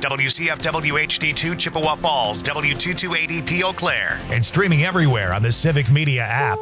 WCFW HD2 Chippewa Falls, W2280P Eau Claire. And streaming everywhere on the Civic Media app.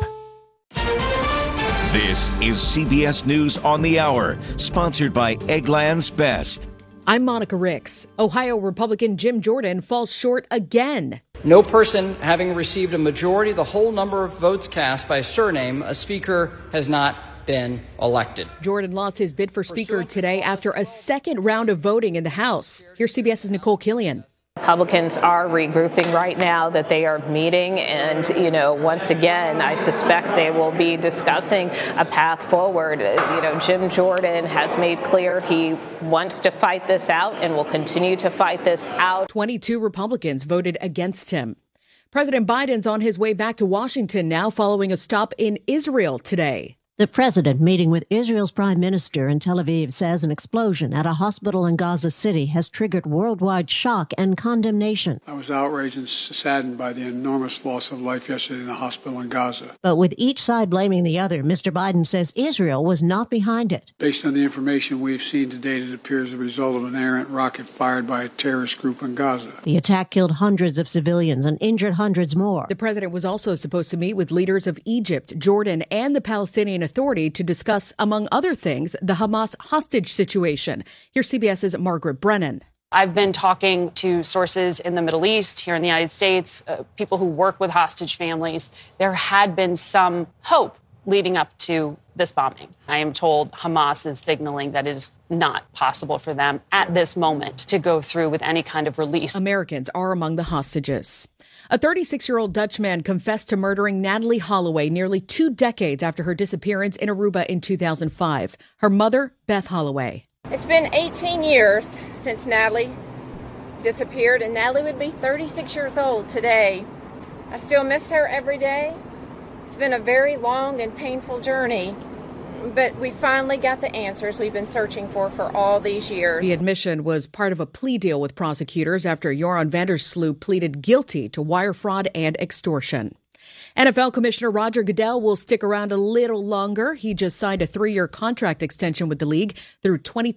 This is CBS News on the Hour, sponsored by Eggland's Best. I'm Monica Ricks. Ohio Republican Jim Jordan falls short again. No person having received a majority of the whole number of votes cast by a surname, a speaker has not been elected. Jordan lost his bid for speaker today after a second round of voting in the House. Here's CBS's Nicole Killian. Republicans are regrouping right now, that they are meeting, and, once again, I suspect they will be discussing a path forward. Jim Jordan has made clear he wants to fight this out and will continue to fight this out. 22 Republicans voted against him. President Biden's on his way back to Washington now following a stop in Israel today. The president, meeting with Israel's prime minister in Tel Aviv, says an explosion at a hospital in Gaza City has triggered worldwide shock and condemnation. I was outraged and saddened by the enormous loss of life yesterday in the hospital in Gaza. But with each side blaming the other, Mr. Biden says Israel was not behind it. Based on the information we've seen to date, it appears the result of an errant rocket fired by a terrorist group in Gaza. The attack killed hundreds of civilians and injured hundreds more. The president was also supposed to meet with leaders of Egypt, Jordan, and the Palestinian Authority to discuss, among other things, the Hamas hostage situation. Here's CBS's Margaret Brennan. I've been talking to sources in the Middle East, here in the United States, people who work with hostage families. There had been some hope leading up to this bombing. I am told Hamas is signaling that it is not possible for them at this moment to go through with any kind of release. Americans are among the hostages. A 36-year-old Dutch man confessed to murdering Natalie Holloway nearly 2 decades after her disappearance in Aruba in 2005. Her mother, Beth Holloway. It's been 18 years since Natalie disappeared, and Natalie would be 36 years old today. I still miss her every day. It's been a very long and painful journey, but we finally got the answers we've been searching for all these years. The admission was part of a plea deal with prosecutors after Joran van der Sloot pleaded guilty to wire fraud and extortion. NFL Commissioner Roger Goodell will stick around a little longer. He just signed a 3-year contract extension with the league through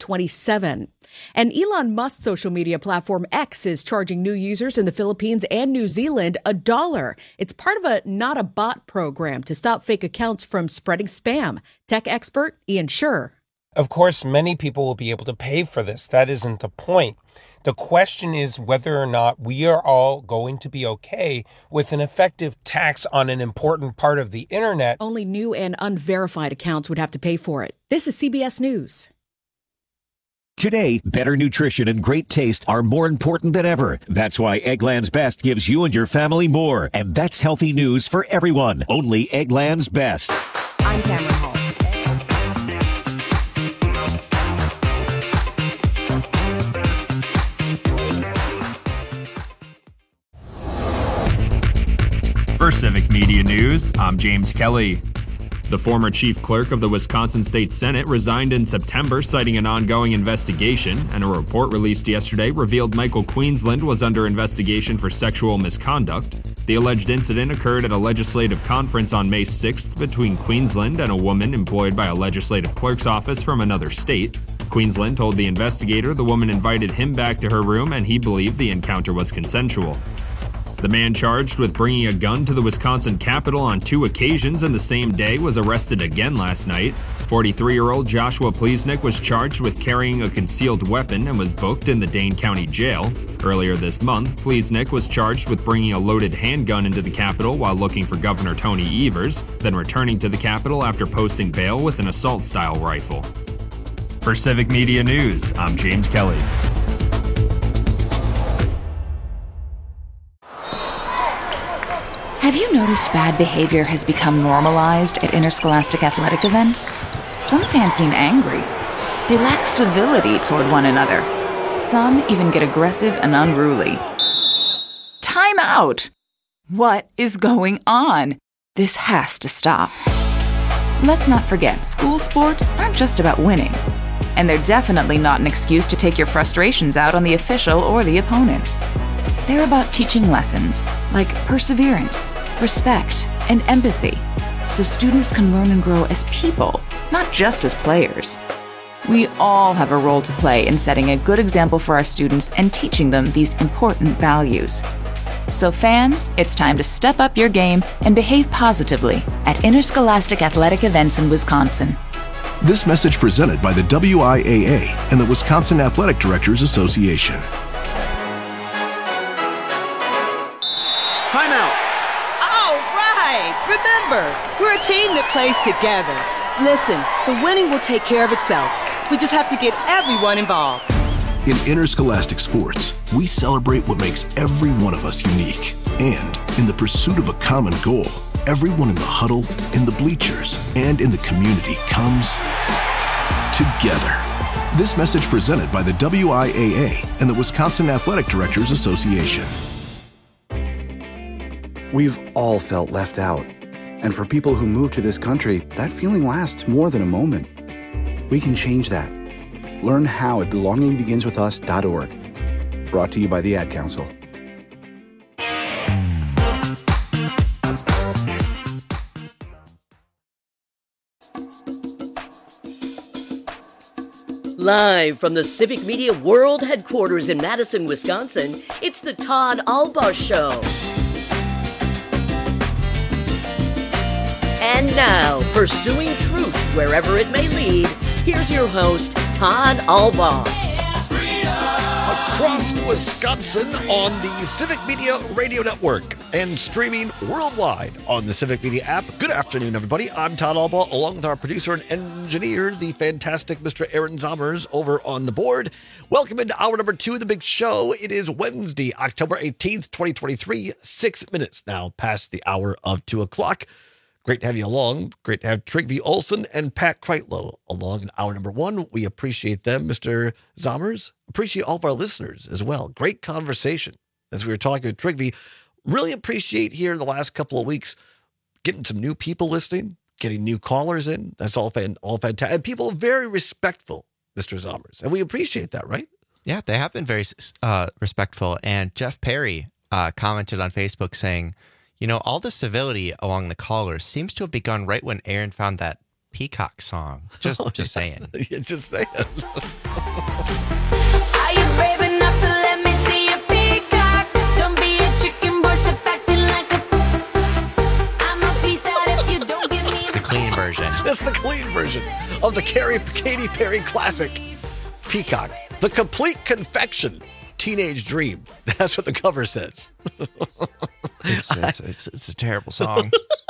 2027. And Elon Musk's social media platform X is charging new users in the Philippines and New Zealand $1. It's part of a Not a Bot program to stop fake accounts from spreading spam. Tech expert Ian Scher. Of course, many people will be able to pay for this. That isn't the point. The question is whether or not we are all going to be okay with an effective tax on an important part of the internet. Only new and unverified accounts would have to pay for it. This is CBS News. Today, better nutrition and great taste are more important than ever. That's why Eggland's Best gives you and your family more. And that's healthy news for everyone. Only Eggland's Best. I'm Cameron Hall. For Civic Media News, I'm James Kelly. The former chief clerk of the Wisconsin State Senate resigned in September, citing an ongoing investigation, and a report released yesterday revealed Michael Queensland was under investigation for sexual misconduct. The alleged incident occurred at a legislative conference on May 6th between Queensland and a woman employed by a legislative clerk's office from another state. Queensland told the investigator the woman invited him back to her room and he believed the encounter was consensual. The man charged with bringing a gun to the Wisconsin Capitol on 2 occasions in the same day was arrested again last night. 43-year-old Joshua Plesnick was charged with carrying a concealed weapon and was booked in the Dane County Jail. Earlier this month, Plesnick was charged with bringing a loaded handgun into the Capitol while looking for Governor Tony Evers, then returning to the Capitol after posting bail with an assault-style rifle. For Civic Media News, I'm James Kelly. Have you noticed bad behavior has become normalized at interscholastic athletic events? Some fans seem angry. They lack civility toward one another. Some even get aggressive and unruly. Time out! What is going on? This has to stop. Let's not forget, school sports aren't just about winning. And they're definitely not an excuse to take your frustrations out on the official or the opponent. They're about teaching lessons like perseverance, respect, and empathy, so students can learn and grow as people, not just as players. We all have a role to play in setting a good example for our students and teaching them these important values. So fans, it's time to step up your game and behave positively at interscholastic athletic events in Wisconsin. This message presented by the WIAA and the Wisconsin Athletic Directors Association. Timeout. All right. Remember, we're a team that plays together. Listen, the winning will take care of itself. We just have to get everyone involved. In interscholastic sports, we celebrate what makes every one of us unique. And in the pursuit of a common goal, everyone in the huddle, in the bleachers, and in the community comes together. This message presented by the WIAA and the Wisconsin Athletic Directors Association. We've all felt left out. And for people who move to this country, that feeling lasts more than a moment. We can change that. Learn how at belongingbeginswithus.org. Brought to you by the Ad Council. Live from the Civic Media World Headquarters in Madison, Wisconsin, it's the Todd Albaugh Show. And now, pursuing truth wherever it may lead, here's your host, Todd Albaugh. Across Wisconsin on the Civic Media Radio Network and streaming worldwide on the Civic Media app. Good afternoon, everybody. I'm Todd Albaugh, along with our producer and engineer, the fantastic Mr. Aaron Zommers, over on the board. Welcome into hour number 2 of the big show. It is Wednesday, October 18th, 2023, 6 minutes now past the hour of 2 o'clock. Great to have you along. Great to have Trygve Olsen and Pat Kreitlow along in hour number 1. We appreciate them, Mr. Zommers. Appreciate all of our listeners as well. Great conversation as we were talking with Trygve. Really appreciate here in the last couple of weeks getting some new people listening, getting new callers in. That's all fantastic. And people very respectful, Mr. Zommers. And we appreciate that, right? Yeah, they have been very respectful. And Jeff Perry commented on Facebook saying, you know, all the civility along the callers seems to have begun right when Aaron found that Peacock song. Just saying. Yeah, just saying. Are you brave enough to let me see your peacock? Don't be a chicken boy, step acting like a... I'm a piece out if you don't give me... It's the clean version. That's the clean version of the Katy Perry classic, Peacock. The complete confection, Teenage Dream. That's what the cover says. It's a terrible song.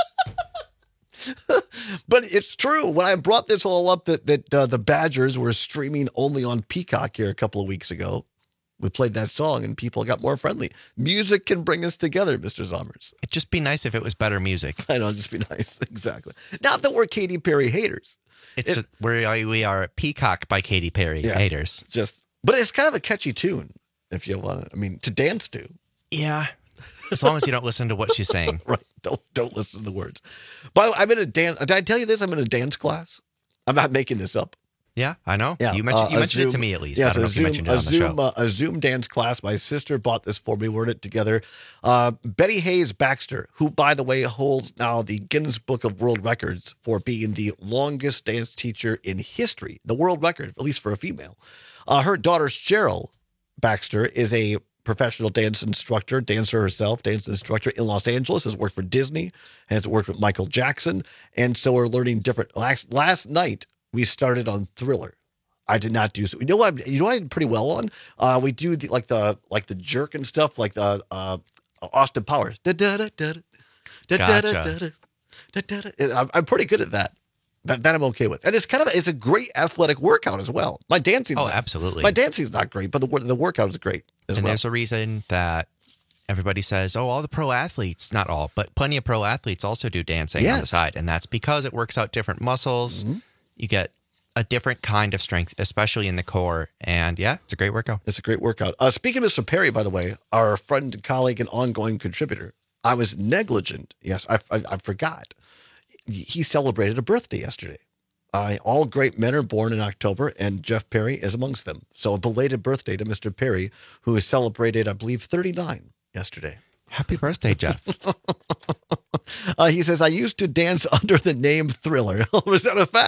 But it's true. When I brought this all up that the Badgers were streaming only on Peacock here a couple of weeks ago, we played that song and people got more friendly. Music can bring us together, Mr. Zommers. It'd just be nice if it was better music. I know, it'd just be nice. Exactly. Not that we're Katy Perry haters. We are Peacock by Katy Perry haters. But it's kind of a catchy tune if you want to dance to. Yeah. As long as you don't listen to what she's saying. Right. Don't listen to the words. By the way, I'm in a dance. Did I tell you this? I'm in a dance class. I'm not making this up. Yeah, I know. Yeah, you mentioned it to me at least. Yes, I don't know if you mentioned it on the show. A Zoom dance class. My sister bought this for me. We're in it together. Betty Hayes Baxter, who, by the way, holds now the Guinness Book of World Records for being the longest dance teacher in history. The world record, at least for a female. Her daughter, Cheryl Baxter, is a professional dance instructor, dancer herself, dance instructor in Los Angeles, has worked for Disney, has worked with Michael Jackson, and so we're learning different. Last night, we started on Thriller. I did not do so. You know what I did pretty well on? We do the jerk and stuff, like the Austin Powers. Gotcha. I'm pretty good at that. That I'm okay with. And it's a great athletic workout as well. My dancing. Oh, absolutely. My dancing's not great, but the workout is great as well. There's a reason that everybody says, all the pro athletes, not all, but plenty of pro athletes also do dancing on the side. And that's because it works out different muscles. Mm-hmm. You get a different kind of strength, especially in the core. And yeah, it's a great workout. It's a great workout. Speaking of Mr. Perry, by the way, our friend, colleague, and ongoing contributor, I was negligent. Yes, I forgot. He celebrated a birthday yesterday. All great men are born in October, and Jeff Perry is amongst them. So a belated birthday to Mr. Perry, who has celebrated, I believe, 39 yesterday. Happy birthday, Jeff. He says, I used to dance under the name Thriller. Was that a fact?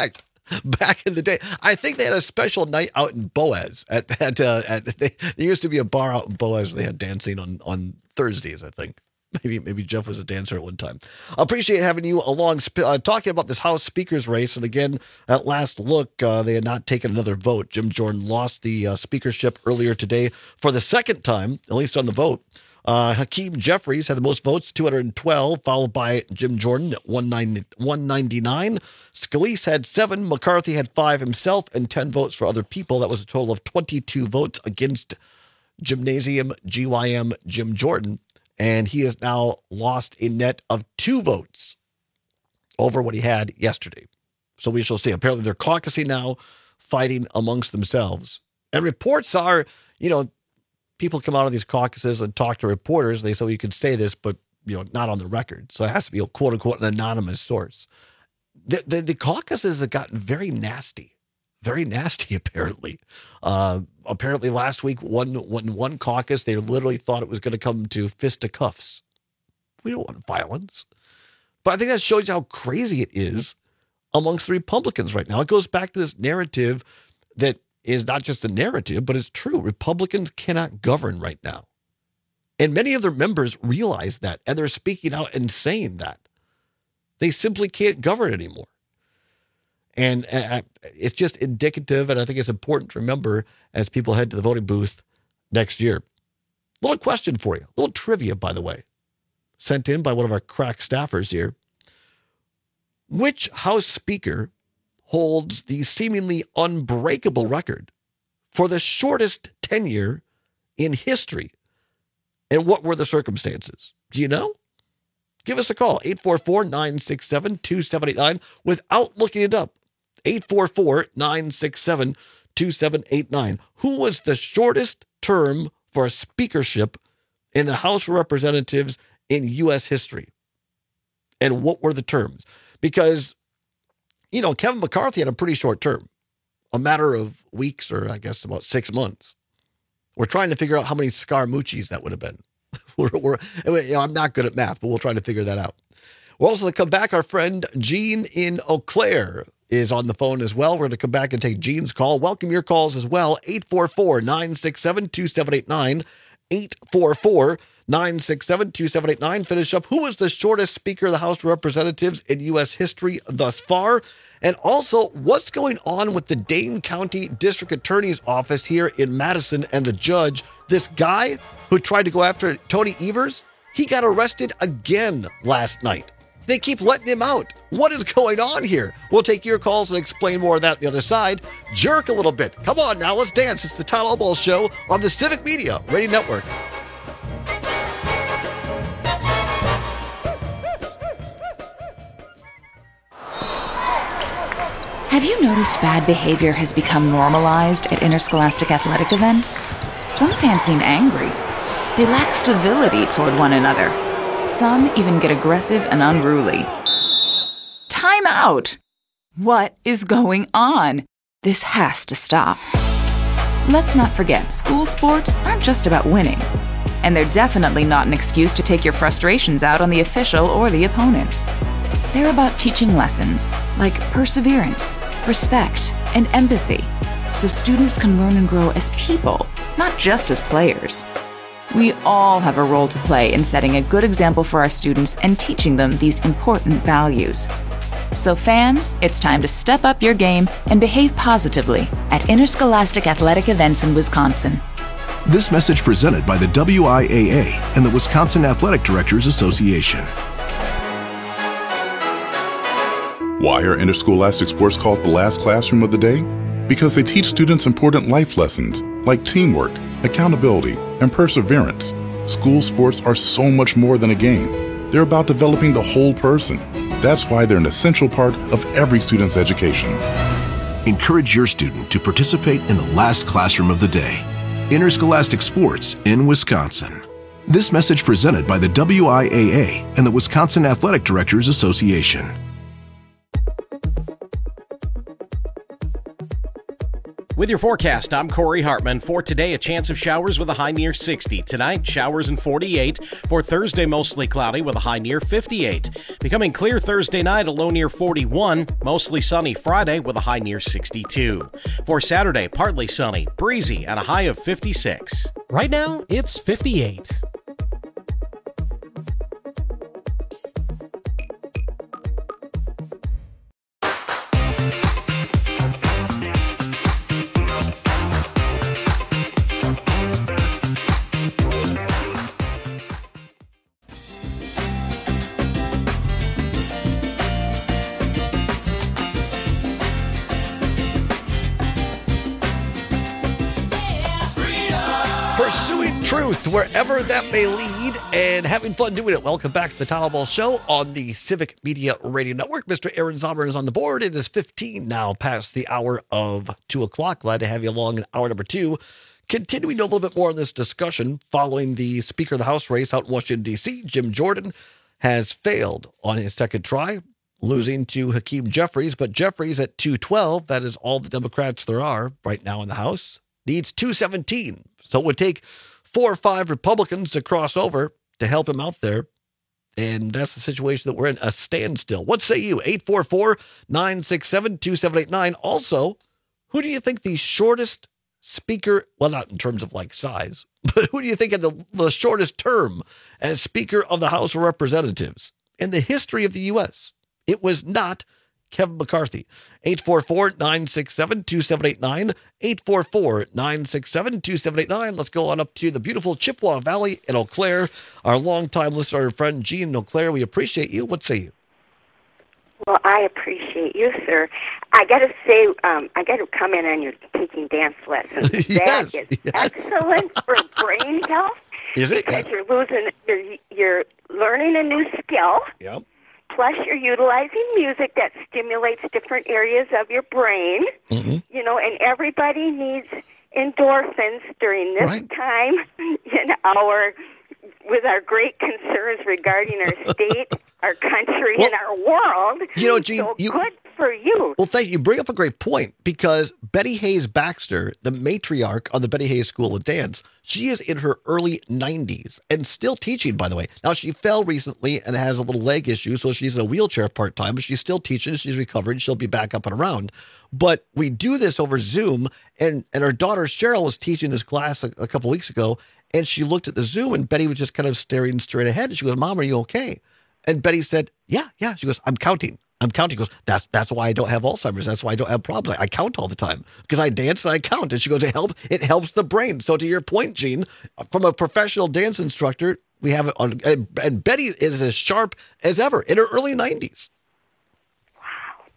back in the day. I think they had a special night out in Boaz. There used to be a bar out in Boaz where they had dancing on Thursdays, I think. Maybe Jeff was a dancer at one time. I appreciate having you along talking about this House Speaker's race. And again, at last look, they had not taken another vote. Jim Jordan lost the speakership earlier today for the second time, at least on the vote. Hakeem Jeffries had the most votes, 212, followed by Jim Jordan at 199. Scalise had 7. McCarthy had 5 himself and 10 votes for other people. That was a total of 22 votes against Gymnasium GYM Jim Jordan. And he has now lost a net of 2 votes over what he had yesterday. So we shall see. Apparently they're caucusing now, fighting amongst themselves. And reports are, people come out of these caucuses and talk to reporters. They say, well, you can say this, but, not on the record. So it has to be a quote unquote an anonymous source. The caucuses have gotten very nasty apparently. Apparently last week, one caucus, they literally thought it was going to come to fisticuffs. We don't want violence. But I think that shows you how crazy it is amongst the Republicans right now. It goes back to this narrative that is not just a narrative, but it's true. Republicans cannot govern right now. And many of their members realize that, and they're speaking out and saying that. They simply can't govern anymore. And it's just indicative, and I think it's important to remember as people head to the voting booth next year. Little question for you, a little trivia, by the way, sent in by one of our crack staffers here. Which House Speaker holds the seemingly unbreakable record for the shortest tenure in history? And what were the circumstances? Do you know? Give us a call, 844-967-2789, without looking it up. 844-967-2789. Who was the shortest term for a speakership in the House of Representatives in U.S. history? And what were the terms? Because, Kevin McCarthy had a pretty short term, a matter of weeks, or I guess about 6 months. We're trying to figure out how many Scaramucci's that would have been. I'm not good at math, but we'll try to figure that out. We're also going to come back. Our friend Gene in Eau Claire is on the phone as well. We're going to come back and take Gene's call. Welcome your calls as well. 844-967-2789. 844-967-2789. Finish up. Who is the shortest Speaker of the House of Representatives in U.S. history thus far? And also, what's going on with the Dane County District Attorney's Office here in Madison and the judge? This guy who tried to go after Tony Evers, he got arrested again last night. They keep letting him out. What is going on here? We'll take your calls and explain more of that on the other side. Jerk a little bit. Come on now, let's dance. It's the Todd Albaugh Show on the Civic Media Radio Network. Have you noticed bad behavior has become normalized at interscholastic athletic events? Some fans seem angry. They lack civility toward one another. Some even get aggressive and unruly. Time out! What is going on? This has to stop. Let's not forget, school sports aren't just about winning. And they're definitely not an excuse to take your frustrations out on the official or the opponent. They're about teaching lessons like perseverance, respect, and empathy, so students can learn and grow as people, not just as players. We all have a role to play in setting a good example for our students and teaching them these important values. So fans, it's time to step up your game and behave positively at interscholastic athletic events in Wisconsin. This message presented by the WIAA and the Wisconsin Athletic Directors Association. Why are interscholastic sports called the last classroom of the day? Because they teach students important life lessons like teamwork, accountability, and perseverance. School sports are so much more than a game. They're about developing the whole person. That's why they're an essential part of every student's education. Encourage your student to participate in the last classroom of the day. Interscholastic sports in Wisconsin. This message presented by the WIAA and the Wisconsin Athletic Directors Association. With your forecast, I'm Corey Hartman. For today, a chance of showers with a high near 60. Tonight, showers and 48. For Thursday, mostly cloudy with a high near 58. Becoming clear Thursday night, a low near 41. Mostly sunny Friday with a high near 62. For Saturday, partly sunny, breezy, and a high of 56. Right now, it's 58. Pursuing truth wherever that may lead and having fun doing it. Welcome back to the Todd Ball Show on the Civic Media Radio Network. Mr. Aaron Zommer is on the board. It is 15 now past the hour of 2 o'clock. Glad to have you along in hour number 2. Continuing a little bit more on this discussion following the Speaker of the House race out in Washington, D.C., Jim Jordan has failed on his second try, losing to Hakeem Jeffries. But Jeffries at 212, that is all the Democrats there are right now in the House, needs 217. So it would take 4 or 5 Republicans to cross over to help him out there. And that's the situation that we're in, a standstill. What say you? 844-967-2789. Also, who do you think the shortest speaker, well, not in terms of like size, but who do you think had the shortest term as Speaker of the House of Representatives in the history of the U.S.? It was not Kevin McCarthy. 844-967-2789. 844-967-2789. Let's go on up to the beautiful Chippewa Valley in Eau Claire. Our longtime listener and friend, Jean in Eau Claire, we appreciate you. What say you? Well, I appreciate you, sir. I got to say, I got to comment on your taking dance lessons. Yes, That is excellent for brain health. Is it? Because you're learning a new skill. Yep. Plus, you're utilizing music that stimulates different areas of your brain. Mm-hmm. You know, and everybody needs endorphins during this time with our great concerns regarding our state, our country, and our world. You know, Jean, so good for you. Well, thank you. You bring up a great point because Betty Hayes Baxter, the matriarch on the Betty Hayes School of Dance, she is in her early 90s and still teaching, by the way. Now, she fell recently and has a little leg issue, so she's in a wheelchair part-time, but she's still teaching. She's recovering. She'll be back up and around. But we do this over Zoom, and her daughter Cheryl was teaching this class a couple weeks ago, and she looked at the Zoom, and Betty was just kind of staring straight ahead, and she goes, "Mom, are you okay?" And Betty said, yeah. She goes, I'm counting. She goes, that's why I don't have Alzheimer's. That's why I don't have problems. I count all the time because I dance and I count. And she goes, it helps the brain. So to your point, Gene, from a professional dance instructor, we have it on, and Betty is as sharp as ever in her early 90s. Wow.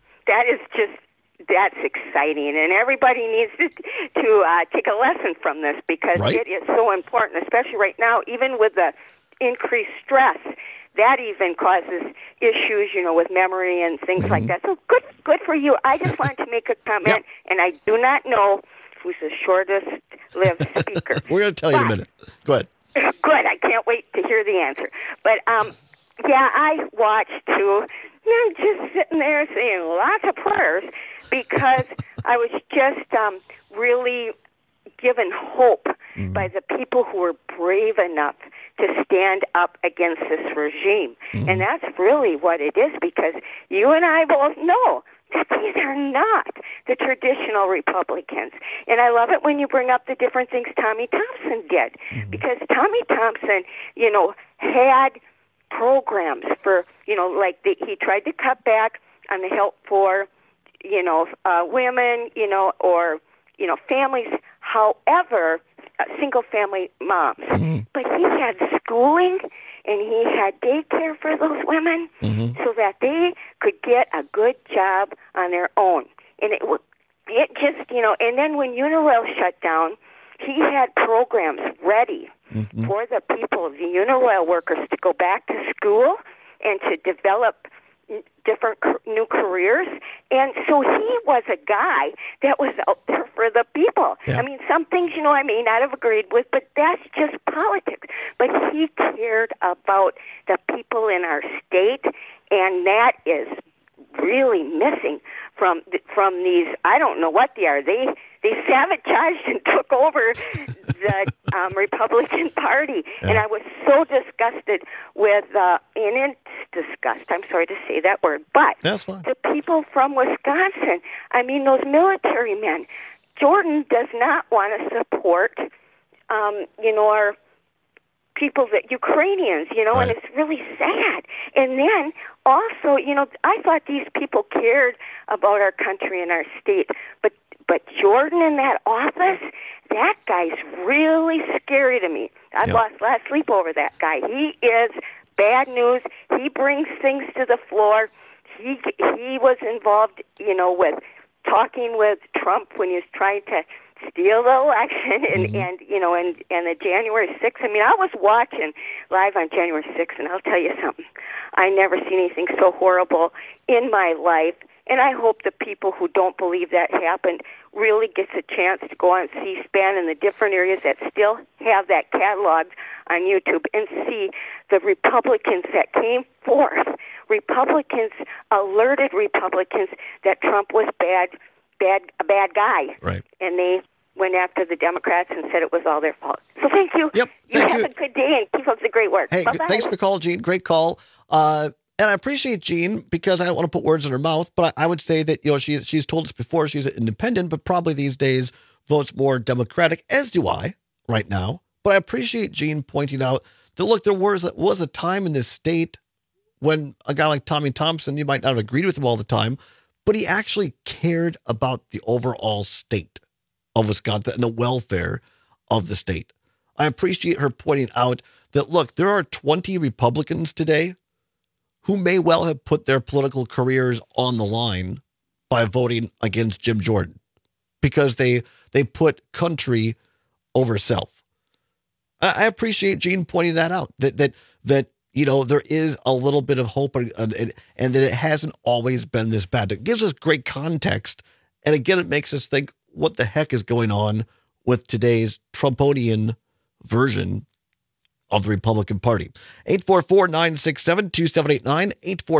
That's exciting. And everybody needs to take a lesson from this because it is so important, especially right now, even with the increased stress. That even causes issues, with memory and things like that. So good for you. I just wanted to make a comment, and I do not know who's the shortest-lived speaker. We're going to tell you in a minute. Go ahead. Good. I can't wait to hear the answer. But, I watched, too. I'm just sitting there saying lots of prayers because I was just really given hope by the people who were brave enough to stand up against this regime. And that's really what it is because you and I both know that these are not the traditional Republicans. And I love it when you bring up the different things Tommy Thompson did because Tommy Thompson, had programs for, he tried to cut back on the help for, women, or, families. However, single-family moms. But he had schooling and he had daycare for those women so that they could get a good job on their own. And it just, and then when Unirail shut down, he had programs ready for the people, the Unirail workers, to go back to school and to develop different new careers. And so he was a guy that was out there for the people. Yeah. I mean, some things, I may not have agreed with, but that's just politics. But he cared about the people in our state, and that is really missing from these, I don't know what they are. They sabotaged and took over the Republican Party, and I was so disgusted with, and it's disgust. I'm sorry to say that word, but that's fine. The people from Wisconsin, I mean, those military men. Jordan does not want to support, our people, that Ukrainians, right. and it's really sad. And then also, I thought these people cared about our country and our state, but Jordan in that office, that guy's really scary to me. I've lost a lot of sleep over that guy. He is bad news. He brings things to the floor. He was involved, with talking with Trump when he was trying to steal the election and the January 6th. I mean, I was watching live on January 6th, and I'll tell you something. I never seen anything so horrible in my life, and I hope the people who don't believe that happened really gets a chance to go on C-SPAN in the different areas that still have that cataloged on YouTube and see the Republicans that came forth. Republicans alerted Republicans that Trump was a bad guy. Right. And they went after the Democrats and said it was all their fault. So thank you. Yep. You have a good day and keep up the great work. Hey, Bye-bye. thanks for the call, Gene. Great call. And I appreciate Jean because I don't want to put words in her mouth, but I would say that, she's told us before she's an independent, but probably these days votes more Democratic, as do I right now. But I appreciate Jean pointing out that, look, there was a time in this state when a guy like Tommy Thompson, you might not have agreed with him all the time, but he actually cared about the overall state of Wisconsin and the welfare of the state. I appreciate her pointing out that, look, there are 20 Republicans today who may well have put their political careers on the line by voting against Jim Jordan because they put country over self. I appreciate Gene pointing that out, that there is a little bit of hope and that it hasn't always been this bad. It gives us great context. And again, it makes us think, what the heck is going on with today's Trumponian version of the Republican Party? 844-967-2789,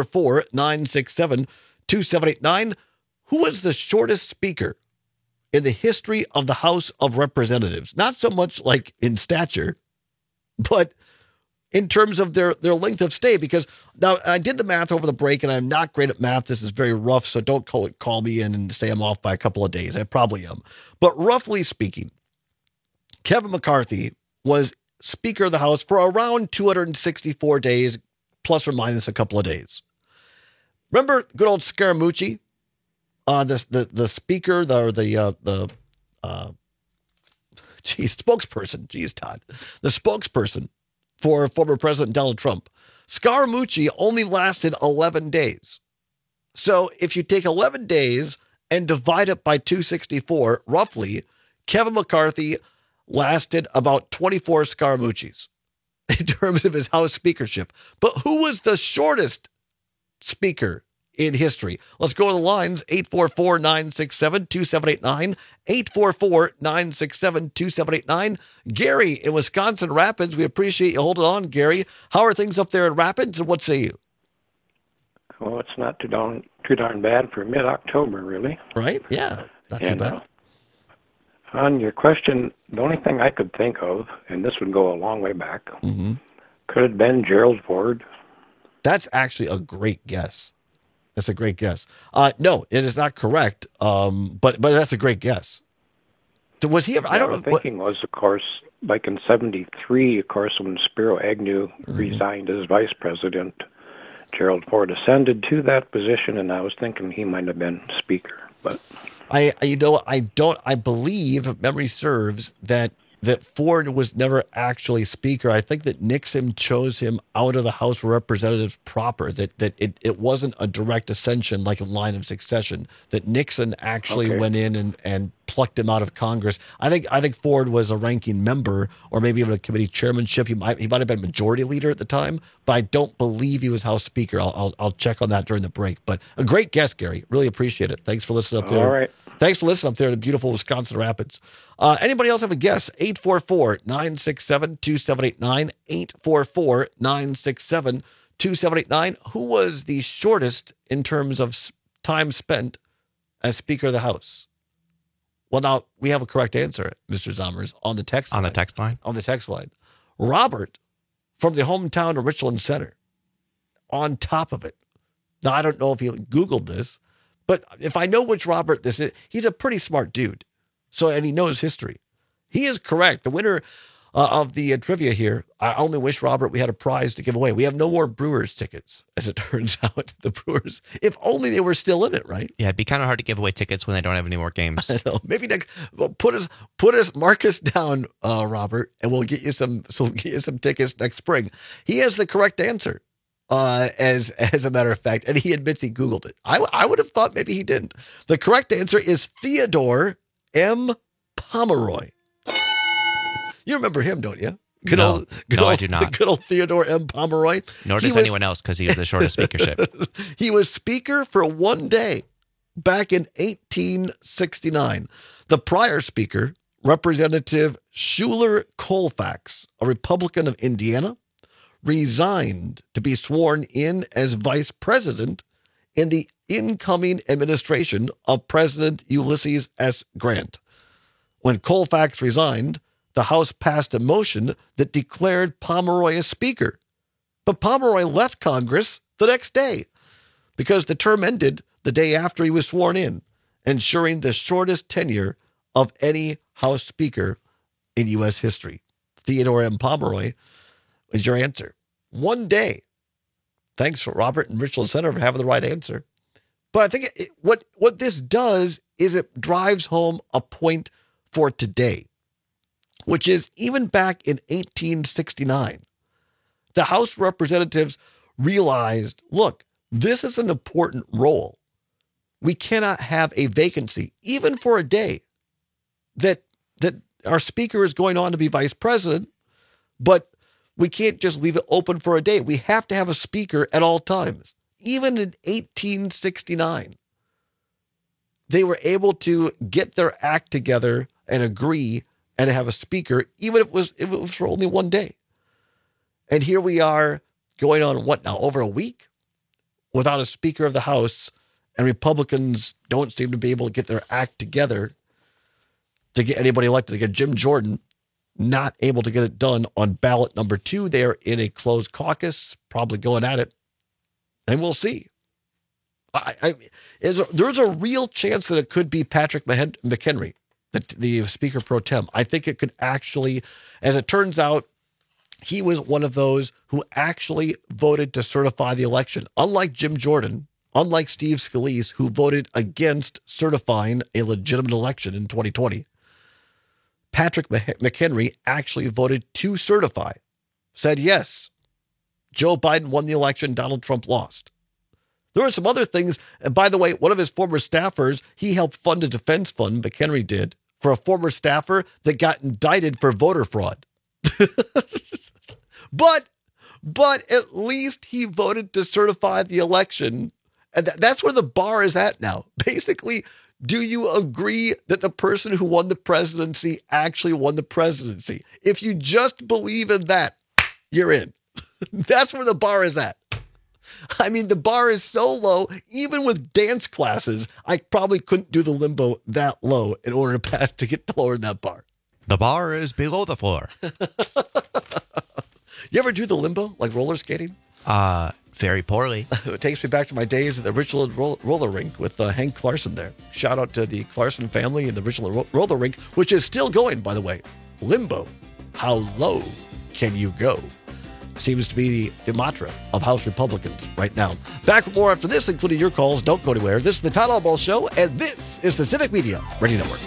844-967-2789. Who is the shortest speaker in the history of the House of Representatives? Not so much like in stature, but in terms of their length of stay. Because now I did the math over the break, and I'm not great at math. This is very rough, so don't call me in and say I'm off by a couple of days. I probably am. But roughly speaking, Kevin McCarthy was Speaker of the House for around 264 days, plus or minus a couple of days. Remember good old Scaramucci, the speaker, spokesperson. Geez, Todd, the spokesperson for former President Donald Trump. Scaramucci only lasted 11 days. So if you take 11 days and divide it by 264, roughly, Kevin McCarthy lasted about 24 Scaramucci's in terms of his House speakership. But who was the shortest speaker in history? Let's go to the lines, 844-967-2789, 844-967-2789. Gary in Wisconsin Rapids, we appreciate you holding on, Gary. How are things up there in Rapids, and what say you? Well, it's not too darn bad for mid-October, really. Right? Yeah, not too bad. On your question, the only thing I could think of, and this would go a long way back, could it have been Gerald Ford? That's actually a great guess. That's a great guess. No, it is not correct, but that's a great guess. Was he ever? I don't know. Thinking was, of course, like in '73, of course, when Spiro Agnew resigned as vice president, Gerald Ford ascended to that position, and I was thinking he might have been speaker, but. I believe, if memory serves, that Ford was never actually speaker. I think that Nixon chose him out of the House of Representatives proper, that it wasn't a direct ascension like a line of succession, that Nixon actually went in and plucked him out of Congress. I think Ford was a ranking member, or maybe even a committee chairmanship. He might have been majority leader at the time, but I don't believe he was House Speaker. I'll check on that during the break. But a great guest, Gary. Really appreciate it. Thanks for listening up there. All right. Thanks for listening up there in beautiful Wisconsin Rapids. Anybody else have a guess? 844-967-2789, 844-967-2789. Who was the shortest in terms of time spent as Speaker of the House? Well, now we have a correct answer, Mr. Zommers, on the text line. On the text line? On the text line. Robert from the hometown of Richland Center. On top of it. Now, I don't know if he Googled this, but if I know which Robert this is, he's a pretty smart dude. And he knows history. He is correct. The winner of the trivia here, I only wish, Robert, we had a prize to give away. We have no more Brewers tickets, as it turns out. The Brewers, if only they were still in it, right? Yeah, it'd be kind of hard to give away tickets when they don't have any more games. I know. Maybe next, well, mark us down, Robert, and we'll get you some tickets next spring. He has the correct answer, as a matter of fact, and he admits he Googled it. I would have thought maybe he didn't. The correct answer is Theodore M. Pomeroy. You remember him, don't you? No, I do not. Good old Theodore M. Pomeroy. Nor does anyone else, because he has the shortest speakership. He was speaker for one day back in 1869. The prior speaker, Representative Schuler Colfax, a Republican of Indiana, resigned to be sworn in as vice president in the incoming administration of President Ulysses S. Grant. When Colfax resigned, the House passed a motion that declared Pomeroy as Speaker. But Pomeroy left Congress the next day because the term ended the day after he was sworn in, ensuring the shortest tenure of any House Speaker in U.S. history. Theodore M. Pomeroy is your answer. One day. Thanks for Robert and Richland Center for having the right answer. But I think what this does is it drives home a point for today, which is even back in 1869, the House of Representatives realized, look, this is an important role. We cannot have a vacancy, even for a day, that our speaker is going on to be vice president, but we can't just leave it open for a day. We have to have a speaker at all times. Even in 1869, they were able to get their act together and agree and have a speaker, even if it was for only one day. And here we are going on, what now, over a week without a Speaker of the House, and Republicans don't seem to be able to get their act together to get anybody elected. They get Jim Jordan, not able to get it done on ballot number 2. They're in a closed caucus, probably going at it, and we'll see. There's a real chance that it could be Patrick McHenry, the Speaker pro tem. I think it could actually, as it turns out, he was one of those who actually voted to certify the election. Unlike Jim Jordan, unlike Steve Scalise, who voted against certifying a legitimate election in 2020, Patrick McHenry actually voted to certify, said yes. Joe Biden won the election, Donald Trump lost. There were some other things. And by the way, one of his former staffers, he helped fund a defense fund, McHenry did, for a former staffer that got indicted for voter fraud. But at least he voted to certify the election. And that's where the bar is at now. Basically, do you agree that the person who won the presidency actually won the presidency? If you just believe in that, you're in. That's where the bar is at. I mean, the bar is so low, even with dance classes, I probably couldn't do the limbo that low in order to pass to get lower in that bar. The bar is below the floor. You ever do the limbo, like roller skating? Very poorly. It takes me back to my days at the Richland Roller Rink with Hank Clarson there. Shout out to the Clarson family and the Richland Roller Rink, which is still going, by the way. Limbo. How low can you go? Seems to be the mantra of House Republicans right now. Back with more after this, including your calls. Don't go anywhere. This is the Todd Albaugh Show, and this is the Civic Media Radio Network.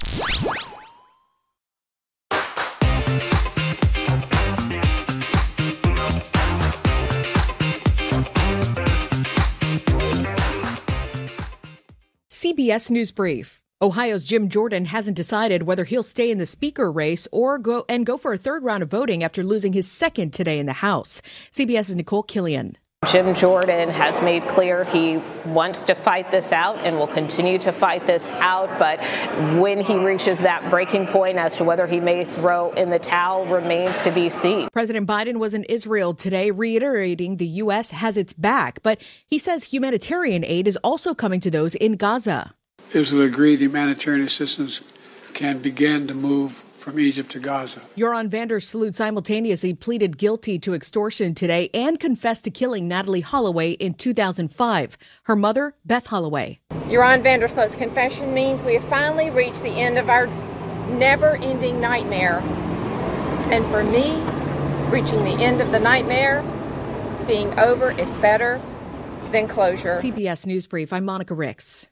CBS News Brief. Ohio's Jim Jordan hasn't decided whether he'll stay in the speaker race or go for a third round of voting after losing his second today in the House. CBS's Nicole Killian. Jim Jordan has made clear he wants to fight this out and will continue to fight this out. But when he reaches that breaking point as to whether he may throw in the towel remains to be seen. President Biden was in Israel today, reiterating the U.S. has its back. But he says humanitarian aid is also coming to those in Gaza. Israel agreed humanitarian assistance can begin to move from Egypt to Gaza. Joran van der Sloot simultaneously pleaded guilty to extortion today and confessed to killing Natalie Holloway in 2005. Her mother, Beth Holloway. Joran van der Sloot's confession means we have finally reached the end of our never-ending nightmare. And for me, reaching the end of the nightmare, being over, is better than closure. CBS News Brief, I'm Monica Ricks.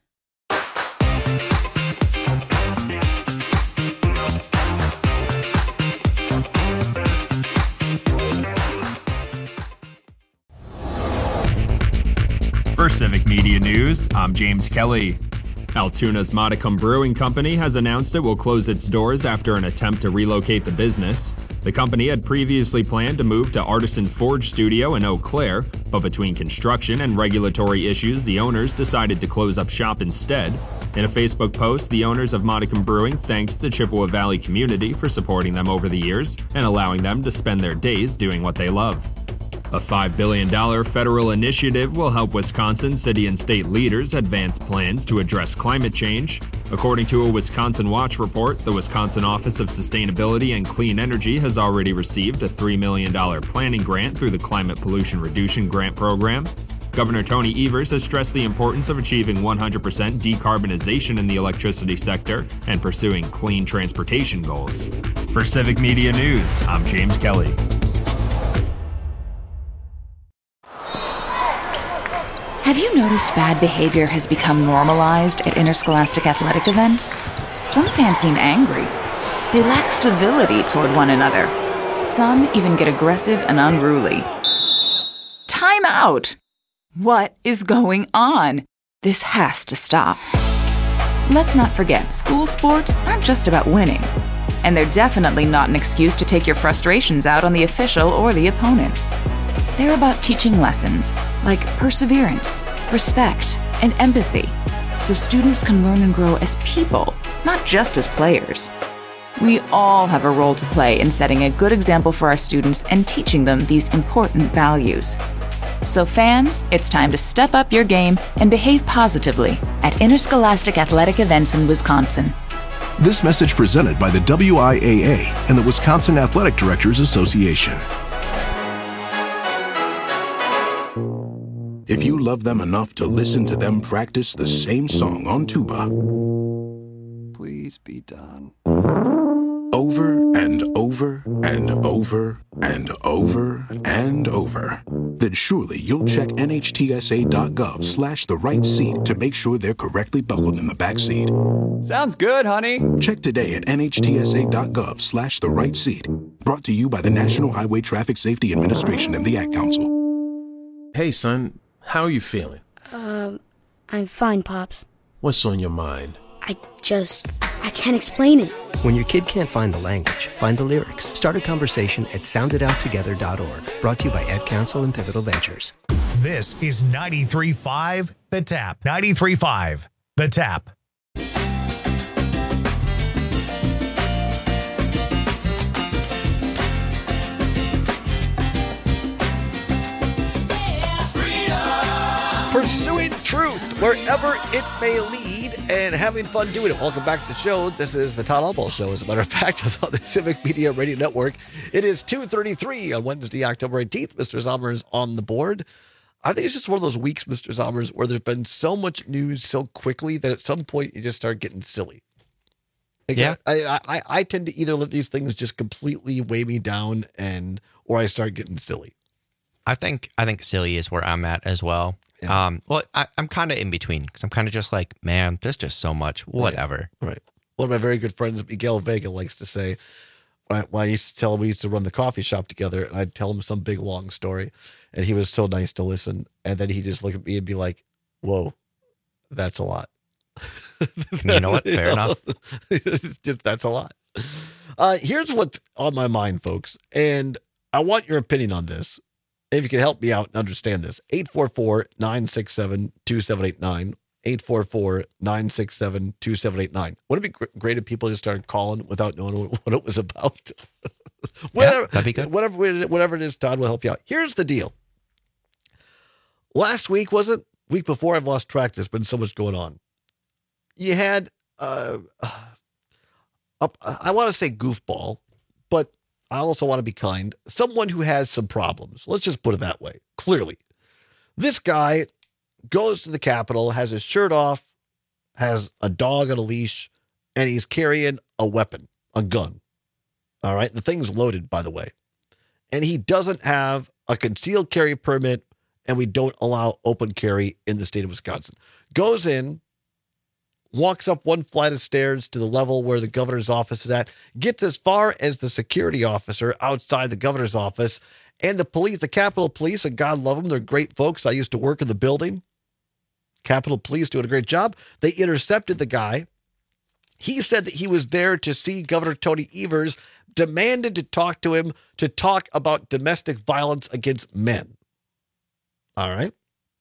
For Civic Media News, I'm James Kelly. Altoona's Modicum Brewing Company has announced it will close its doors after an attempt to relocate the business. The company had previously planned to move to Artisan Forge Studio in Eau Claire, but between construction and regulatory issues, the owners decided to close up shop instead. In a Facebook post, the owners of Modicum Brewing thanked the Chippewa Valley community for supporting them over the years and allowing them to spend their days doing what they love. A $5 billion federal initiative will help Wisconsin city and state leaders advance plans to address climate change. According to a Wisconsin Watch report, the Wisconsin Office of Sustainability and Clean Energy has already received a $3 million planning grant through the Climate Pollution Reduction Grant Program. Governor Tony Evers has stressed the importance of achieving 100% decarbonization in the electricity sector and pursuing clean transportation goals. For Civic Media News, I'm James Kelly. Have you noticed bad behavior has become normalized at interscholastic athletic events? Some fans seem angry. They lack civility toward one another. Some even get aggressive and unruly. Time out! What is going on? This has to stop. Let's not forget, school sports aren't just about winning. And they're definitely not an excuse to take your frustrations out on the official or the opponent. They're about teaching lessons like perseverance, respect, and empathy, so students can learn and grow as people, not just as players. We all have a role to play in setting a good example for our students and teaching them these important values. So fans, it's time to step up your game and behave positively at interscholastic athletic events in Wisconsin. This message presented by the WIAA and the Wisconsin Athletic Directors Association. If you love them enough to listen to them practice the same song on tuba, please be done. Over and over and over and over and over, then surely you'll check NHTSA.gov/the right seat to make sure they're correctly buckled in the back seat. Sounds good, honey. Check today at NHTSA.gov/the right seat. Brought to you by the National Highway Traffic Safety Administration and the Ad Council. Hey, son, how are you feeling? I'm fine, Pops. What's on your mind? I can't explain it. When your kid can't find the language, find the lyrics. Start a conversation at sounditouttogether.org. Brought to you by Ad Council and Pivotal Ventures. This is 93.5 The Tap. 93.5 The Tap. Pursuing truth wherever it may lead and having fun doing it. Welcome back to the show. This is the Todd Albaugh Show, as a matter of fact, on the Civic Media Radio Network. It is 2:33 on Wednesday, October 18th. Mr. Sommer is on the board. I think it's just one of those weeks, Mr. Sommers, where there's been so much news so quickly that at some point you just start getting silly. Again, yeah. I tend to either let these things just completely weigh me down or I start getting silly. I think silly is where I'm at as well. Yeah. I'm kind of in between because I'm kind of just like, man, there's just so much, whatever. Right. One of my very good friends, Miguel Vega, likes to say, when I used to tell him we used to run the coffee shop together, and I'd tell him some big long story, and he was so nice to listen, and then he just look at me and be like, "Whoa, that's a lot." You know what? Fair enough. That's a lot. Here's what's on my mind, folks, and I want your opinion on this. If you can help me out and understand this, 844-967-2789, 844-967-2789. Wouldn't it be great if people just started calling without knowing what it was about? Yeah, that'd be good. Whatever it is, Todd will help you out. Here's the deal. Last week, was it? Week before, I've lost track. There's been so much going on. you had, I want to say goofball, but I also want to be kind. Someone who has some problems. Let's just put it that way. Clearly. This guy goes to the Capitol, has his shirt off, has a dog on a leash, and he's carrying a weapon, a gun. All right? The thing's loaded, by the way. And he doesn't have a concealed carry permit, and we don't allow open carry in the state of Wisconsin. Goes in, walks up one flight of stairs to the level where the governor's office is at, gets as far as the security officer outside the governor's office, and the police, the Capitol Police, and God love them, they're great folks. I used to work in the building. Capitol Police doing a great job. They intercepted the guy. He said that he was there to see Governor Tony Evers, demanded to talk to him to talk about domestic violence against men. All right.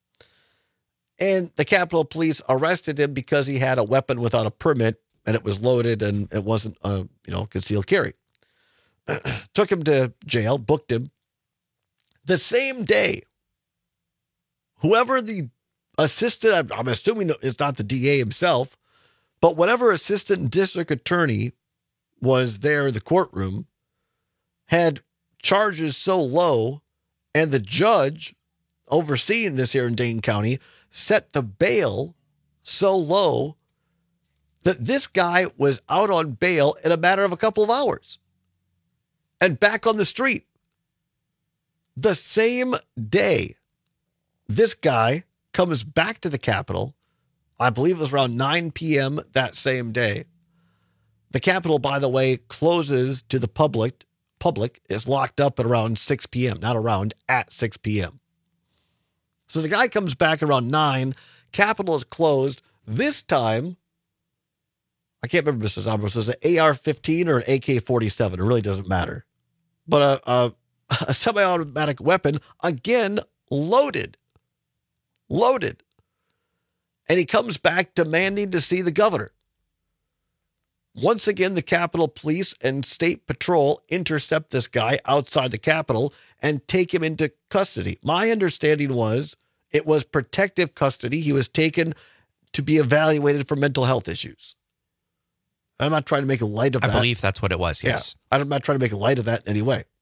And the Capitol Police arrested him because he had a weapon without a permit, and it was loaded, and it wasn't concealed carry. Took him to jail, booked him. The same day, whoever the assistant, I'm assuming it's not the DA himself, but whatever assistant district attorney was there in the courtroom had charges so low, and the judge overseeing this here in Dane County set the bail so low that this guy was out on bail in a matter of a couple of hours and back on the street. The same day, this guy comes back to the Capitol. I believe it was around 9 p.m. that same day. The Capitol, by the way, closes to the public. Public is locked up at around 6 p.m., not around, at 6 p.m. So the guy comes back around 9. Capitol is closed. This time, I can't remember if this was an AR-15 or an AK-47. It really doesn't matter. But a semi-automatic weapon, again, loaded. Loaded. And he comes back demanding to see the governor. Once again, the Capitol Police and State Patrol intercept this guy outside the Capitol and take him into custody. My understanding was it was protective custody. He was taken to be evaluated for mental health issues. I'm not trying to make light of that. I believe that's what it was, yes. Yeah, I'm not trying to make light of that in any way.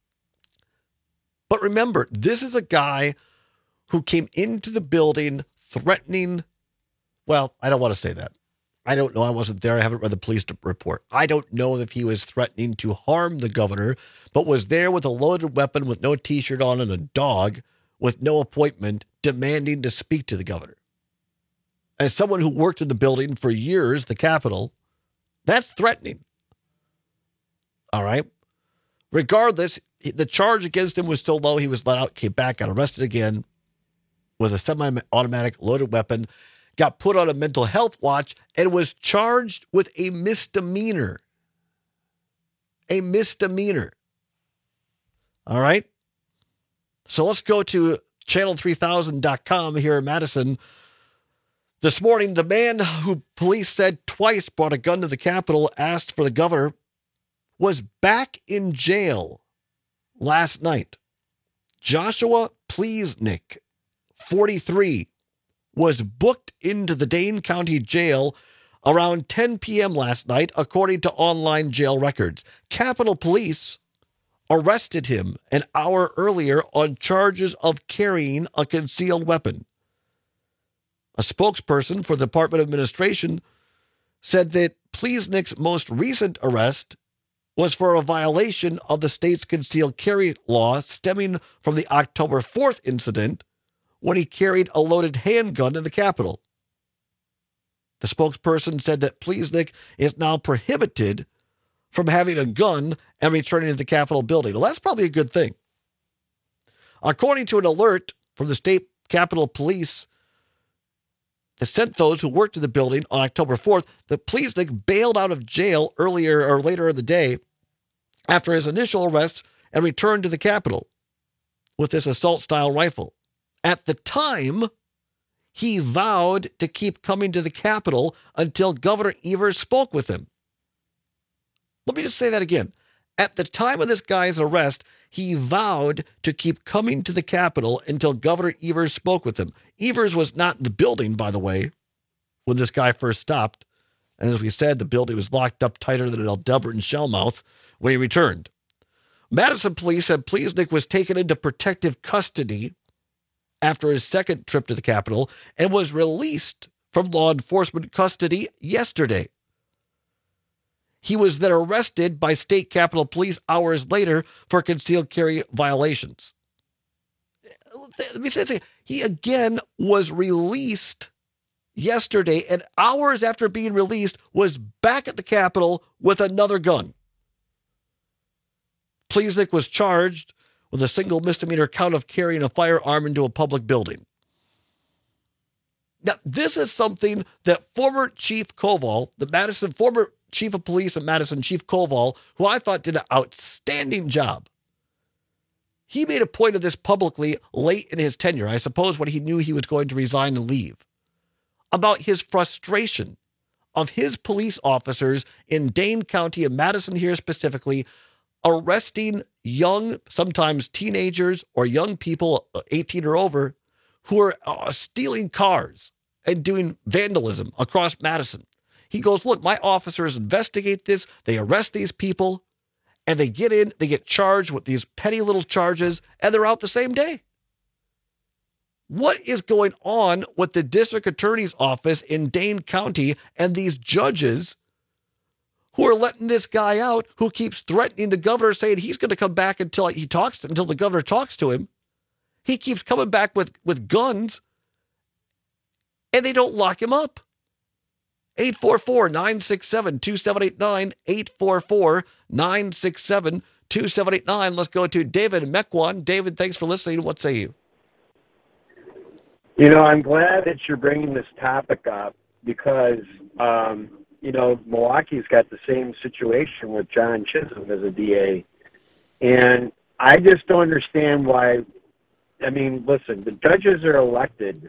But remember, this is a guy who came into the building threatening, well, I don't want to say that. I don't know. I wasn't there. I haven't read the police report. I don't know if he was threatening to harm the governor, but was there with a loaded weapon with no T-shirt on and a dog with no appointment demanding to speak to the governor. As someone who worked in the building for years, the Capitol, that's threatening. All right. Regardless, the charge against him was so low, he was let out, came back, got arrested again with a semi-automatic loaded weapon, got put on a mental health watch, and was charged with a misdemeanor. A misdemeanor. All right? So let's go to channel3000.com here in Madison. This morning, the man who police said twice brought a gun to the Capitol, asked for the governor, was back in jail last night. Joshua Pleasnick, 43, was booked into the Dane County Jail around 10 p.m. last night, according to online jail records. Capitol Police arrested him an hour earlier on charges of carrying a concealed weapon. A spokesperson for the Department of Administration said that Pleasnick's most recent arrest was for a violation of the state's concealed carry law stemming from the October 4th incident when he carried a loaded handgun in the Capitol. The spokesperson said that Pleasnick is now prohibited from having a gun and returning to the Capitol building. Well, that's probably a good thing. According to an alert from the state Capitol Police that sent those who worked in the building on October 4th, that Pleasnick bailed out of jail earlier or later in the day after his initial arrest and returned to the Capitol with this assault-style rifle. At the time, he vowed to keep coming to the Capitol until Governor Evers spoke with him. Let me just say that again. At the time of this guy's arrest, he vowed to keep coming to the Capitol until Governor Evers spoke with him. Evers was not in the building, by the way, when this guy first stopped. And as we said, the building was locked up tighter than an Aldebaran shellmouth when he returned. Madison police said Pleasnick was taken into protective custody after his second trip to the Capitol and was released from law enforcement custody yesterday. He was then arrested by state Capitol Police hours later for concealed carry violations. Let me say, he again was released yesterday, and hours after being released was back at the Capitol with another gun. Pleasnick was charged with a single misdemeanor count of carrying a firearm into a public building. Now, this is something that former Chief Koval, former Chief of Police of Madison, Chief Koval, who I thought did an outstanding job. He made a point of this publicly late in his tenure, I suppose when he knew he was going to resign and leave, about his frustration of his police officers in Dane County and Madison here specifically, arresting young, sometimes teenagers or young people 18 or over, who are stealing cars and doing vandalism across Madison. He goes, look, my officers investigate this, they arrest these people, and they get in, they get charged with these petty little charges, and they're out the same day. What is going on with the district attorney's office in Dane County and these judges who are letting this guy out, who keeps threatening the governor, saying he's going to come back until the governor talks to him? He keeps coming back with guns, and they don't lock him up. 844-967-2789, 844-967-2789. Let's go to David Mequon. David, thanks for listening. What say you? You know, I'm glad that you're bringing this topic up because, Milwaukee's got the same situation with John Chisholm as a DA. And I just don't understand why. I mean, listen, the judges are elected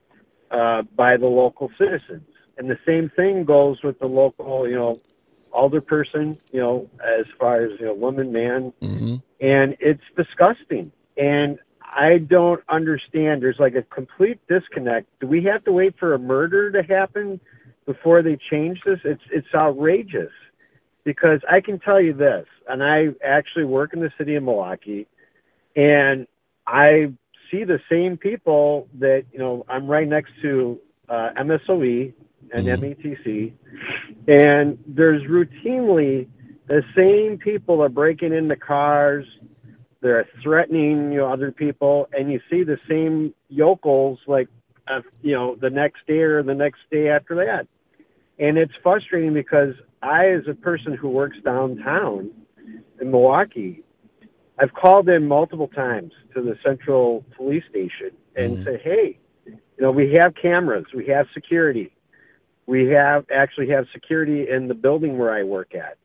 by the local citizens. And the same thing goes with the local, alderperson, as far as, woman, man. Mm-hmm. And it's disgusting. And I don't understand. There's like a complete disconnect. Do we have to wait for a murder to happen before they change this? It's outrageous. Because I can tell you this, and I actually work in the city of Milwaukee, and I see the same people that, I'm right next to MSOE and METC, and there's routinely the same people are breaking into cars, they're threatening other people, and you see the same yokels like the next day or the next day after that. And it's frustrating because I, as a person who works downtown in Milwaukee, I've called in multiple times to the central police station and said, hey, we have cameras, we have security. We actually have security in the building where I work at.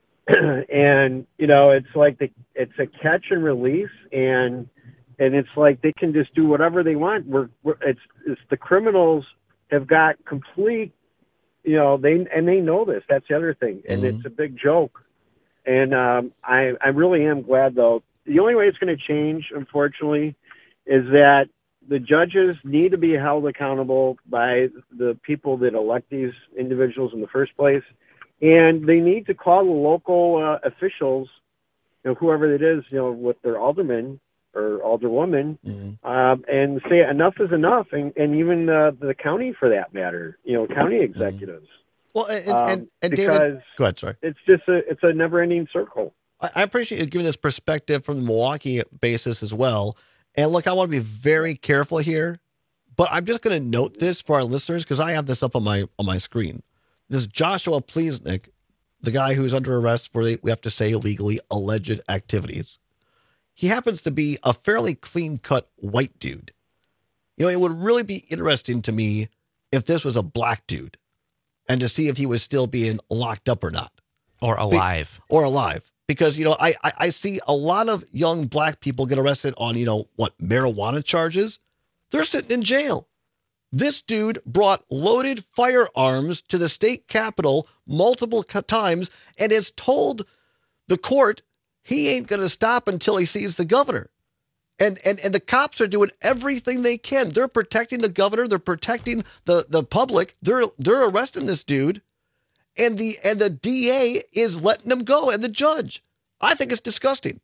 And, it's like it's a catch and release, and it's like they can just do whatever they want. It's the criminals have got complete, they know this. That's the other thing. And it's a big joke. And I really am glad, though. The only way it's going to change, unfortunately, is that the judges need to be held accountable by the people that elect these individuals in the first place. And they need to call the local officials, whoever it is, with their alderman or alderwoman, and say enough is enough. And even the county, for that matter, county executives. Well, and because David, go ahead, sorry. It's just it's a never-ending circle. I appreciate you giving this perspective from the Milwaukee basis as well. And look, I want to be very careful here, but I'm just going to note this for our listeners because I have this up on my screen. This Joshua Pleasnick, the guy who's under arrest for, we have to say, illegally alleged activities. He happens to be a fairly clean-cut white dude. It would really be interesting to me if this was a black dude and to see if he was still being locked up or not. Or alive. Because, I see a lot of young black people get arrested on, marijuana charges. They're sitting in jail. This dude brought loaded firearms to the state capitol multiple times and has told the court he ain't going to stop until he sees the governor. And the cops are doing everything they can. They're protecting the governor. They're protecting the public. They're arresting this dude, and the DA is letting him go, and the judge. I think it's disgusting.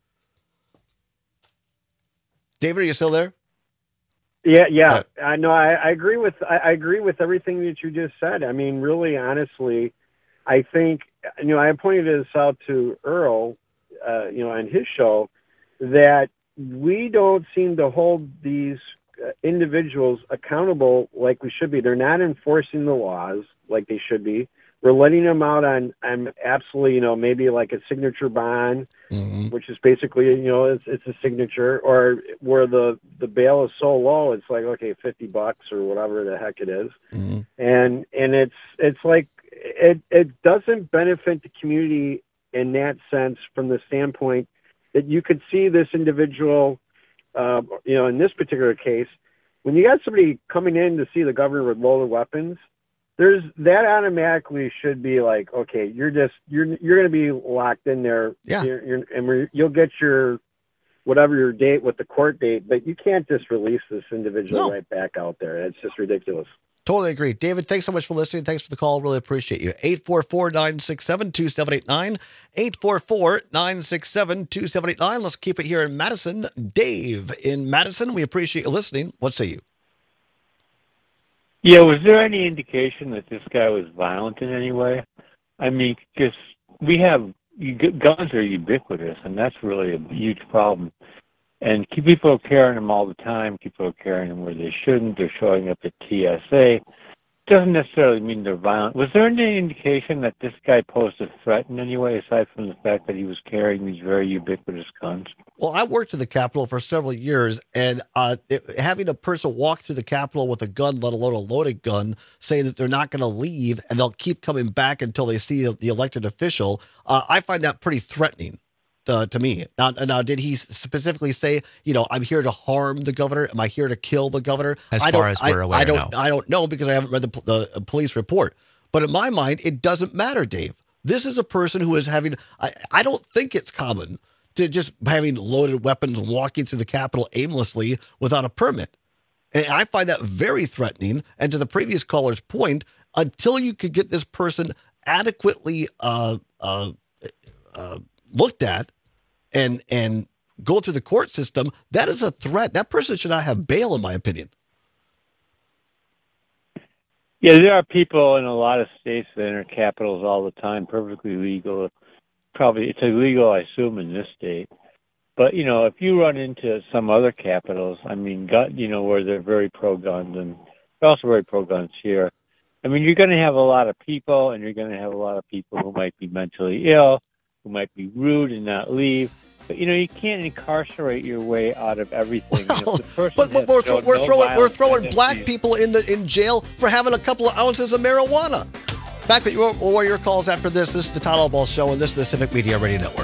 David, are you still there? Yeah. I know. I agree with everything that you just said. I mean, really, honestly, I think I pointed this out to Earl, on his show, that we don't seem to hold these individuals accountable like we should be. They're not enforcing the laws like they should be. We're letting them out on absolutely, maybe like a signature bond, which is basically, it's a signature, or where the bail is so low, it's like, okay, $50 or whatever the heck it is. And it's like, it doesn't benefit the community in that sense, from the standpoint that you could see this individual, in this particular case, when you got somebody coming in to see the governor with loaded weapons, that automatically should be like, okay, you're going to be locked in there. Yeah. You'll get your date with the court date, but you can't just release this individual right back out there. It's just ridiculous. Totally agree. David, thanks so much for listening. Thanks for the call. Really appreciate you. 844-967-2789. 844-967-2789. Let's keep it here in Madison. Dave in Madison, we appreciate you listening. What say you? Yeah, was there any indication that this guy was violent in any way? I mean, because guns are ubiquitous, and that's really a huge problem. And people are carrying them all the time. People are carrying them where they shouldn't. They're showing up at TSA. Doesn't necessarily mean they're violent. Was there any indication that this guy posed a threat in any way, aside from the fact that he was carrying these very ubiquitous guns? Well, I worked in the Capitol for several years, and having a person walk through the Capitol with a gun, let alone a loaded gun, saying that they're not going to leave and they'll keep coming back until they see the elected official, I find that pretty threatening. To me. Now, did he specifically say, I'm here to harm the governor? Am I here to kill the governor? As far as we're aware, no. I don't know, because I haven't read the police report. But in my mind, it doesn't matter, Dave. This is a person who is having, I don't think it's common to just having loaded weapons and walking through the Capitol aimlessly without a permit. And I find that very threatening. And to the previous caller's point, until you could get this person adequately looked at and go through the court system, that is a threat. That person should not have bail, in my opinion. Yeah, there are people in a lot of states that enter capitals all the time, perfectly legal. Probably it's illegal, I assume, in this state. But, if you run into some other capitals, I mean, where they're very pro-guns, and they're also very pro-guns here, I mean, you're going to have a lot of people, and you're going to have a lot of people who might be mentally ill, who might be rude and not leave. But, you can't incarcerate your way out of everything. We're throwing black people in jail for having a couple of ounces of marijuana. Back with your calls after this. This is the Todd Albaugh Show, and this is the Civic Media Radio Network.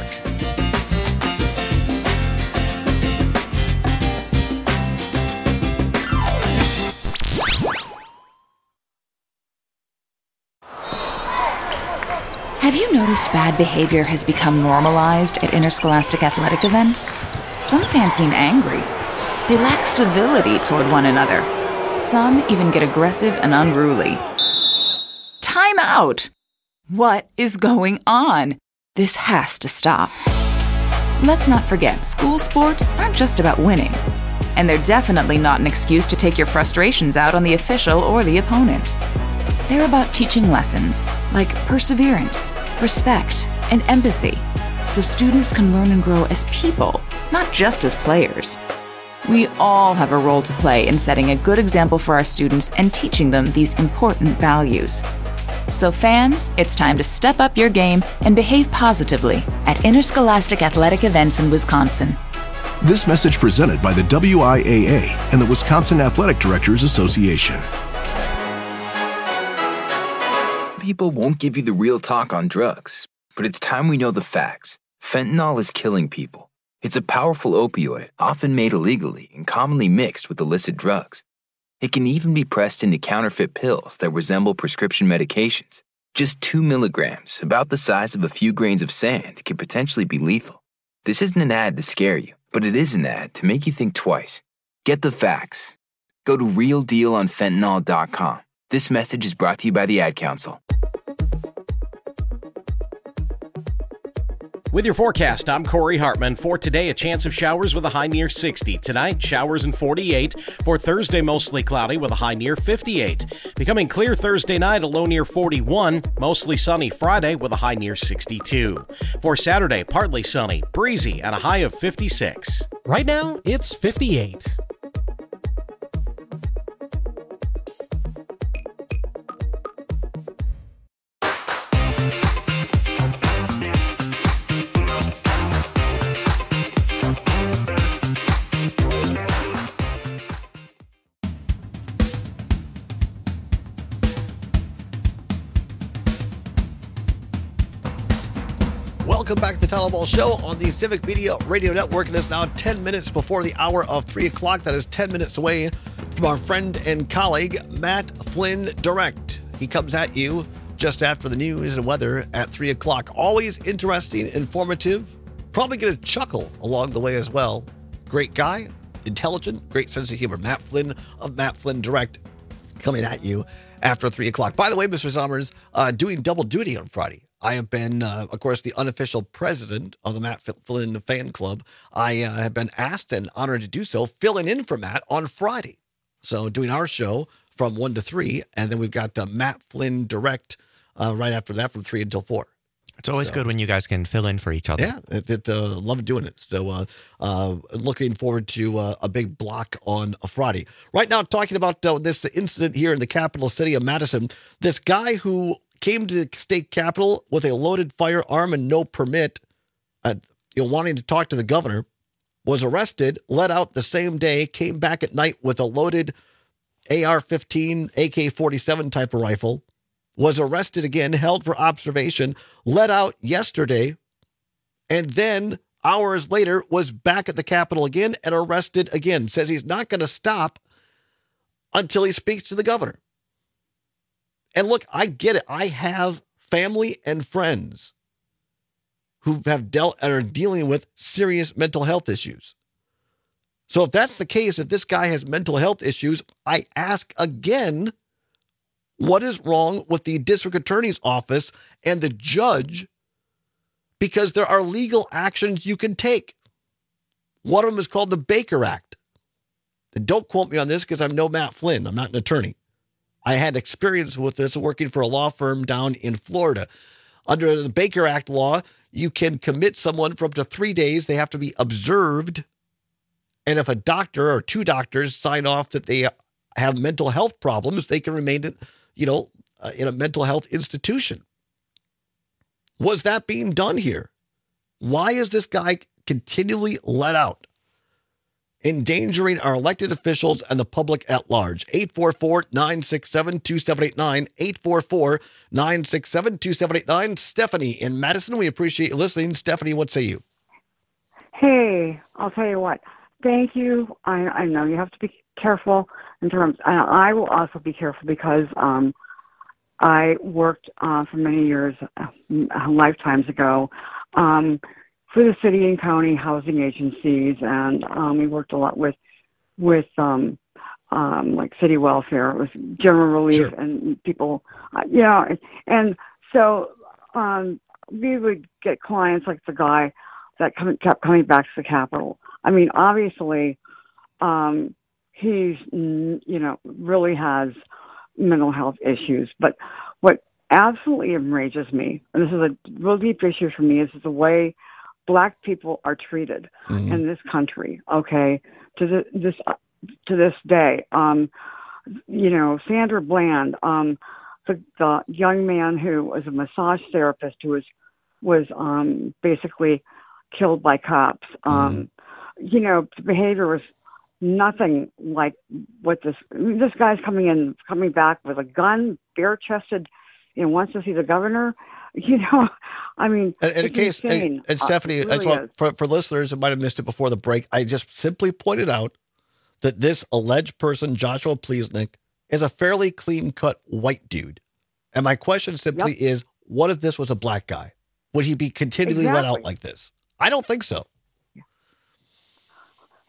Have you noticed bad behavior has become normalized at interscholastic athletic events? Some fans seem angry. They lack civility toward one another. Some even get aggressive and unruly. Time out! What is going on? This has to stop. Let's not forget, school sports aren't just about winning. And they're definitely not an excuse to take your frustrations out on the official or the opponent. They're about teaching lessons like perseverance, respect, and empathy, so students can learn and grow as people, not just as players. We all have a role to play in setting a good example for our students and teaching them these important values. So fans, it's time to step up your game and behave positively at interscholastic athletic events in Wisconsin. This message presented by the WIAA and the Wisconsin Athletic Directors Association. People won't give you the real talk on drugs, but it's time we know the facts. Fentanyl is killing people. It's a powerful opioid, often made illegally and commonly mixed with illicit drugs. It can even be pressed into counterfeit pills that resemble prescription medications. Just 2 milligrams, about the size of a few grains of sand, can potentially be lethal. This isn't an ad to scare you, But it is an ad to make you think twice. Get the facts. Go to realdealonfentanyl.com. This message is brought to you by the Ad Council. With your forecast, I'm Corey Hartman. For today, a chance of showers with a high near 60. Tonight, showers and 48. For Thursday, mostly cloudy with a high near 58. Becoming clear Thursday night, a low near 41. Mostly sunny Friday with a high near 62. For Saturday, partly sunny, breezy, and a high of 56. Right now, it's 58. Welcome back to the Tyler Ball Show on the Civic Media Radio Network. It is now 10 minutes before the hour of 3 o'clock. That is 10 minutes away from our friend and colleague, Matt Flynn Direct. He comes at you just after the news and weather at 3 o'clock. Always interesting, informative, probably get a chuckle along the way as well. Great guy, intelligent, great sense of humor. Matt Flynn of Matt Flynn Direct coming at you after 3 o'clock. By the way, Mr. Summers, doing double duty on Friday. I have been, of course, the unofficial president of the Matt Flynn fan club. I have been asked and honored to do so, filling in for Matt on Friday. So doing our show from 1 to 3, and then we've got Matt Flynn Direct right after that from 3 until 4. It's always good when you guys can fill in for each other. Yeah, love doing it. So looking forward to a big block on a Friday. Right now, talking about this incident here in the capital city of Madison. This guy who came to the state capitol with a loaded firearm and no permit, wanting to talk to the governor, was arrested, let out the same day, came back at night with a loaded AR-15, AK-47 type of rifle, was arrested again, held for observation, let out yesterday, and then hours later was back at the Capitol again and arrested again. Says he's not going to stop until he speaks to the governor. And look, I get it. I have family and friends who have dealt and are dealing with serious mental health issues. So if that's the case, if this guy has mental health issues, I ask again, what is wrong with the district attorney's office and the judge? Because there are legal actions you can take. One of them is called the Baker Act. And don't quote me on this because I'm no Matt Flynn. I'm not an attorney. I had experience with this working for a law firm down in Florida. Under the Baker Act law, you can commit someone for up to 3 days. They have to be observed. And if a doctor or two doctors sign off that they have mental health problems, they can remain in a mental health institution. Was that being done here? Why is this guy continually let out, endangering our elected officials and the public at large? 844-967-2789, 844-967-2789. Stephanie in Madison, we appreciate you listening. Stephanie, what say you? Hey, I'll tell you what. Thank you. I know you have to be careful in terms, I will also be careful because I worked for many years, lifetimes ago, for the city and county housing agencies, and we worked a lot with like city welfare. It was general relief and people, and so we would get clients like the guy that kept coming back to the Capitol. I mean, obviously, he's, really has mental health issues. But what absolutely enrages me, and this is a real deep issue for me, is the way Black people are treated in this country. Okay, to this day, Sandra Bland, the young man who was a massage therapist who was basically killed by cops. The behavior was nothing like what this guy's coming back with a gun, bare-chested, wants to see the governor. I mean, and in case, and Stephanie, really as well, for listeners who might have missed it before the break, I just simply pointed out that this alleged person, Joshua Plesnick, is a fairly clean-cut white dude. And my question simply is, what if this was a Black guy? Would he be continually let out like this? I don't think so.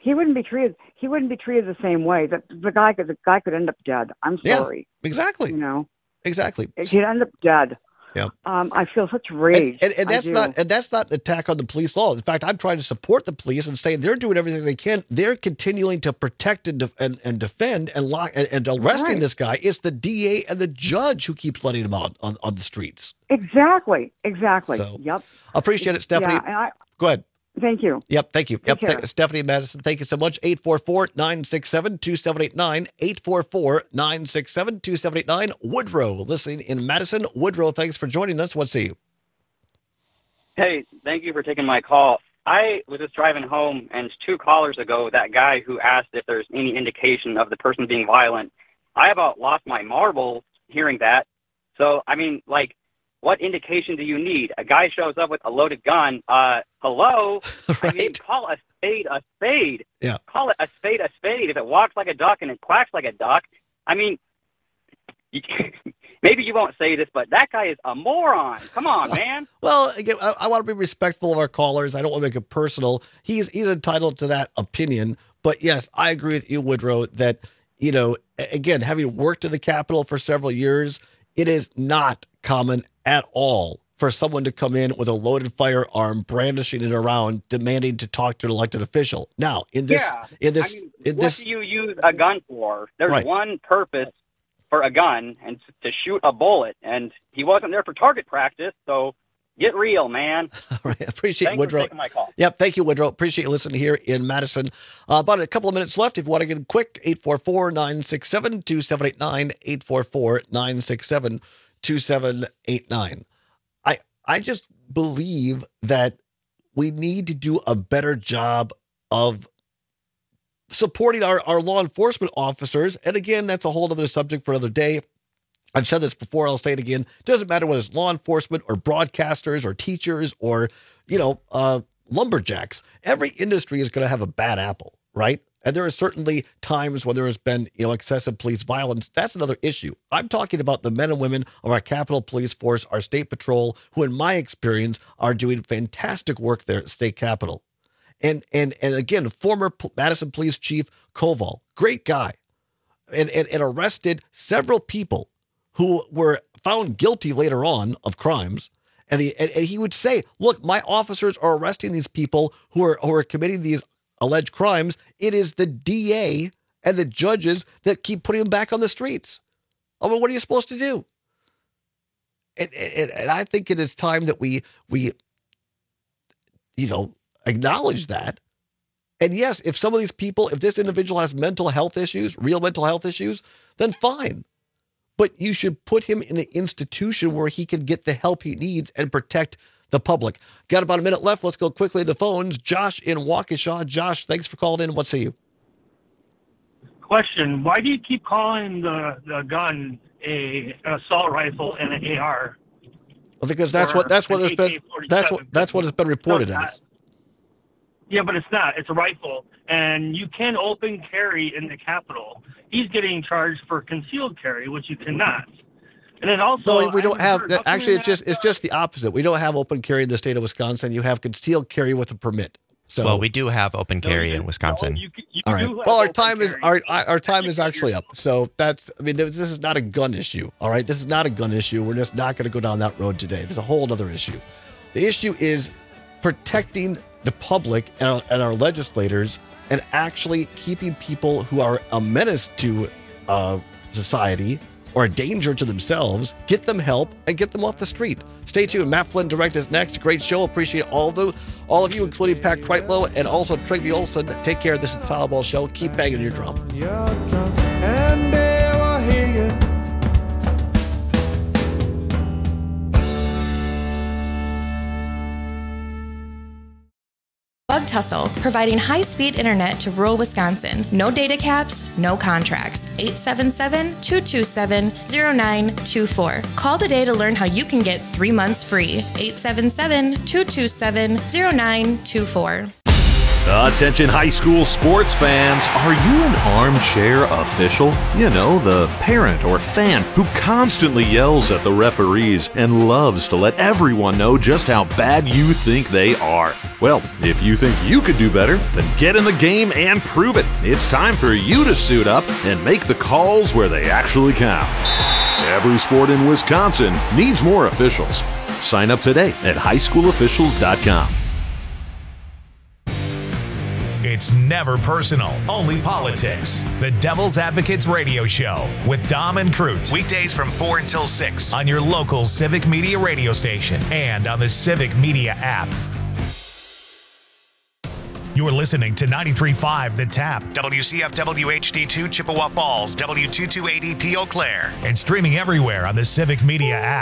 he wouldn't be treated the same way. That the guy could end up dead. I'm sorry. Yeah, exactly. You know. Exactly. He'd end up dead. Yeah. I feel such rage. And that's not an attack on the police law. In fact, I'm trying to support the police and say they're doing everything they can. They're continuing to protect and defend and lock and arresting this guy. It's the DA and the judge who keeps letting him out on the streets. Exactly. So, yep. Appreciate it, Stephanie. Yeah, go ahead. Thank you. Yep, thank you. Stephanie Madison, thank you so much. 844-967-2789. 844-967-2789. Woodrow, listening in Madison. Woodrow, thanks for joining us. What's you? Hey, thank you for taking my call. I was just driving home, and 2 callers ago, that guy who asked if there's any indication of the person being violent, I about lost my marbles hearing that. So, I mean, like, what indication do you need? A guy shows up with a loaded gun. Hello? Right? I mean, call a spade a spade. Yeah. Call it a spade a spade. If it walks like a duck and it quacks like a duck, I mean, maybe you won't say this, but that guy is a moron. Come on, man. Well, again, I want to be respectful of our callers. I don't want to make it personal. He's entitled to that opinion. But yes, I agree with you, Woodrow, that, you know, again, having worked in the Capitol for several years, it is not common at all for someone to come in with a loaded firearm, brandishing it around, demanding to talk to an elected official. Now, what do you use a gun for? There's one purpose for a gun, and to shoot a bullet. And he wasn't there for target practice, so get real, man. All right, appreciate Thanks Woodrow. for taking my call. Yep, thank you, Woodrow. Appreciate you listening here in Madison. About a couple of minutes left. If you want to get quick, 844-967-2789, 844-967-2789. I just believe that we need to do a better job of supporting our law enforcement officers. And again, that's a whole other subject for another day. I've said this before, I'll say it again. It doesn't matter whether it's law enforcement or broadcasters or teachers or, lumberjacks. Every industry is going to have a bad apple, right? And there are certainly times when there has been, excessive police violence. That's another issue. I'm talking about the men and women of our Capitol Police Force, our state patrol, who in my experience are doing fantastic work there at the state capitol. And again, former Madison Police Chief Koval, great guy, and arrested several people who were found guilty later on of crimes. And he would say, look, my officers are arresting these people who are committing these alleged crimes. It is the DA and the judges that keep putting them back on the streets. I mean, what are you supposed to do? And I think it is time that we acknowledge that. And yes, if some of these people, if this individual has mental health issues, real mental health issues, then fine. But you should put him in an institution where he can get the help he needs and protect the public. Got about a minute left. Let's go quickly to the phones. Josh in Waukesha. Josh, thanks for calling in. What say you? Question: why do you keep calling the gun an assault rifle and an AR? Well, because that's what has been reported as. Yeah, but it's not. It's a rifle, and you can open carry in the Capitol. He's getting charged for concealed carry, which you cannot. And then also, no, we don't have. Actually, it's just the opposite. We don't have open carry in the state of Wisconsin. You have concealed carry with a permit. So, well, we do have open carry in Wisconsin. All right. Well, our time is actually up. So this is not a gun issue. All right, this is not a gun issue. We're just not going to go down that road today. There's a whole other issue. The issue is protecting the public and our legislators, and actually keeping people who are a menace to society or a danger to themselves, get them help and get them off the street. Stay tuned. Matt Flynn Direct is next. Great show. Appreciate all of you, including Pat Kreitlow and also Tracy Olson. Take care. This is the Tyler Ball Show. Keep banging your drum. Bug Tussle, providing high-speed internet to rural Wisconsin. No data caps, no contracts. 877-227-0924. Call today to learn how you can get 3 months free. 877-227-0924. Attention high school sports fans, are you an armchair official? You know, the parent or fan who constantly yells at the referees and loves to let everyone know just how bad you think they are. Well, if you think you could do better, then get in the game and prove it. It's time for you to suit up and make the calls where they actually count. Every sport in Wisconsin needs more officials. Sign up today at highschoolofficials.com. It's never personal, only politics. The Devil's Advocates Radio Show with Dom and Crute. Weekdays from 4 until 6 on your local Civic Media radio station and on the Civic Media app. You're listening to 93.5 The Tap, WCFW HD2 Chippewa Falls, W228EP Eau Claire, and streaming everywhere on the Civic Media app.